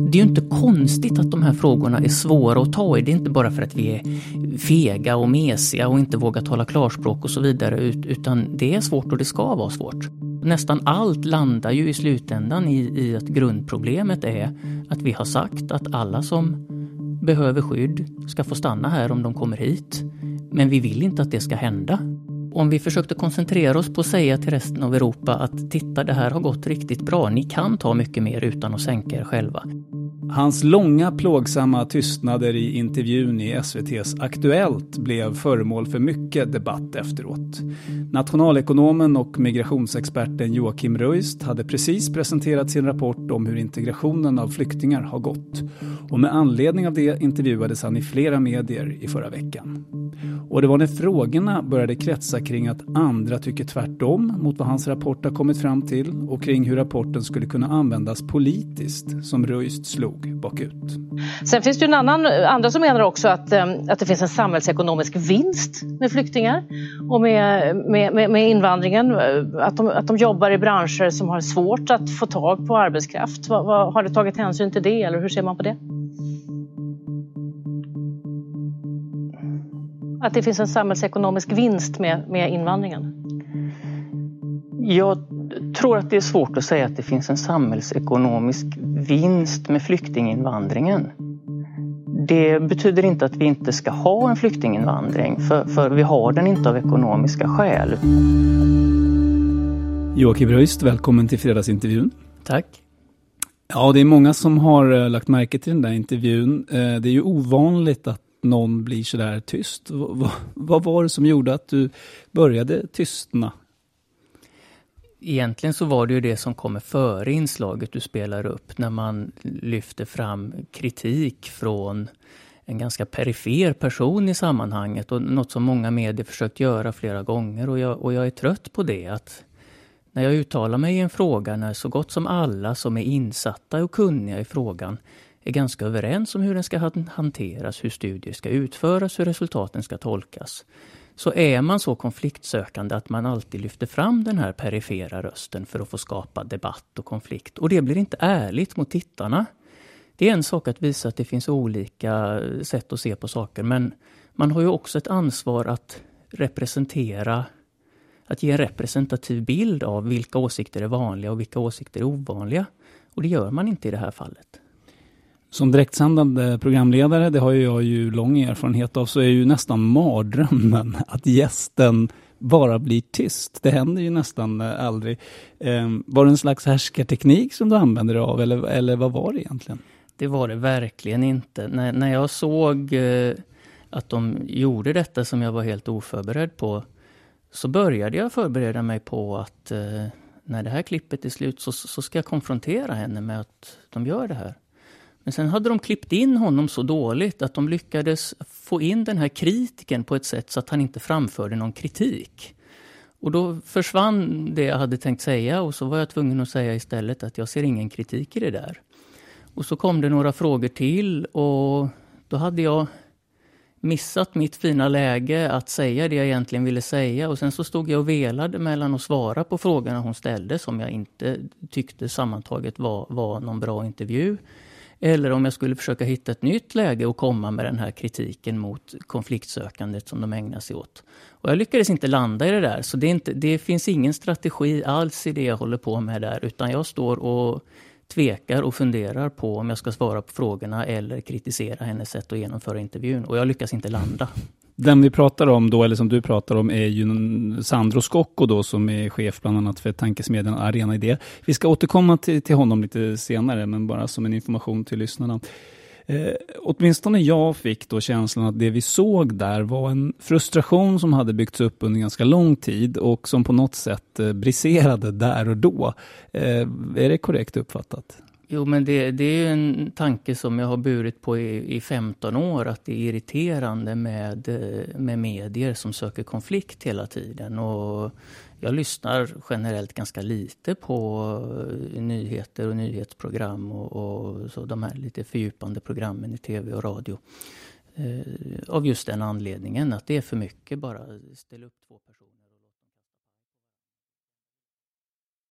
Det är ju inte konstigt att de här frågorna är svåra att ta i. Det är inte bara för att vi är fega och mesiga och inte vågar tala klarspråk och så vidare, utan det är svårt och det ska vara svårt. Nästan allt landar ju i slutändan i att grundproblemet är att vi har sagt att alla som behöver skydd ska få stanna här om de kommer hit. Men vi vill inte att det ska hända. Om vi försökte koncentrera oss på att säga till resten av Europa att titta, det här har gått riktigt bra, ni kan ta mycket mer utan att sänka er själva. Hans långa plågsamma tystnader i intervjun i SVT:s Aktuellt blev föremål för mycket debatt efteråt. Nationalekonomen och migrationsexperten Joachim Röist hade precis presenterat sin rapport om hur integrationen av flyktingar har gått. Och med anledning av det intervjuades han i flera medier i förra veckan. Och det var när frågorna började kretsa kring att andra tycker tvärtom mot vad hans rapport har kommit fram till och kring hur rapporten skulle kunna användas politiskt som Röist slog bakut. Sen finns det ju andra som menar också att det finns en samhällsekonomisk vinst med flyktingar och med invandringen. Att de jobbar i branscher som har svårt att få tag på arbetskraft. Har det tagit hänsyn till det eller hur ser man på det? Att det finns en samhällsekonomisk vinst med invandringen? Jag tror att det är svårt att säga att det finns en samhällsekonomisk vinst med flyktinginvandringen. Det betyder inte att vi inte ska ha en flyktinginvandring, för vi har den inte av ekonomiska skäl. Joachim Röist, välkommen till fredagsintervjun. Tack. Ja, det är många som har lagt märke till den där intervjun. Det är ju ovanligt att någon blir så där tyst. Vad var det som gjorde att du började tystna? Egentligen så var det ju det som kommer före inslaget du spelar upp, när man lyfter fram kritik från en ganska perifer person i sammanhanget, och något som många medier försökt göra flera gånger, och jag är trött på det, att när jag uttalar mig i en fråga, när så gott som alla som är insatta och kunniga i frågan är ganska överens om hur den ska hanteras, hur studier ska utföras, hur resultaten ska tolkas, så är man så konfliktsökande att man alltid lyfter fram den här perifera rösten för att få skapa debatt och konflikt. Och det blir inte ärligt mot tittarna. Det är en sak att visa att det finns olika sätt att se på saker, men man har ju också ett ansvar att representera, att ge en representativ bild av vilka åsikter är vanliga och vilka åsikter är ovanliga. Och det gör man inte i det här fallet. Som direktsändande programledare, det har jag ju lång erfarenhet av, så är ju nästan mardrömmen att gästen bara blir tyst. Det händer ju nästan aldrig. Var det en slags härskarteknik som du använde dig av, eller vad var det egentligen? Det var det verkligen inte. När jag såg att de gjorde detta som jag var helt oförberedd på, så började jag förbereda mig på att när det här klippet är slut så ska jag konfrontera henne med att de gör det här. Men sen hade de klippt in honom så dåligt att de lyckades få in den här kritiken på ett sätt så att han inte framförde någon kritik. Och då försvann det jag hade tänkt säga, och så var jag tvungen att säga istället att jag ser ingen kritik i det där. Och så kom det några frågor till, och då hade jag missat mitt fina läge att säga det jag egentligen ville säga, och sen så stod jag och velade mellan att svara på frågorna hon ställde, som jag inte tyckte sammantaget var någon bra intervju, eller om jag skulle försöka hitta ett nytt läge och komma med den här kritiken mot konfliktsökandet som de ägnar sig åt. Och jag lyckades inte landa i det där, så det finns ingen strategi alls i det jag håller på med där, utan jag står och tvekar och funderar på om jag ska svara på frågorna eller kritisera hennes sätt att genomföra intervjun, och jag lyckas inte landa. Den vi pratar om då, eller som du pratar om, är ju Sandro Scocco då, som är chef bland annat för tankesmedjan Arena Idé. Vi ska återkomma till honom lite senare, men bara som en information till lyssnarna. Åtminstone jag fick då känslan att det vi såg där var en frustration som hade byggts upp under ganska lång tid och som på något sätt briserade där och då. Är det korrekt uppfattat? Jo, men det är ju en tanke som jag har burit på i 15 år, att det är irriterande med medier som söker konflikt hela tiden. Och jag lyssnar generellt ganska lite på nyheter och nyhetsprogram och så de här lite fördjupande programmen i tv och radio. Av just den anledningen att det är för mycket bara ställa upp två personer.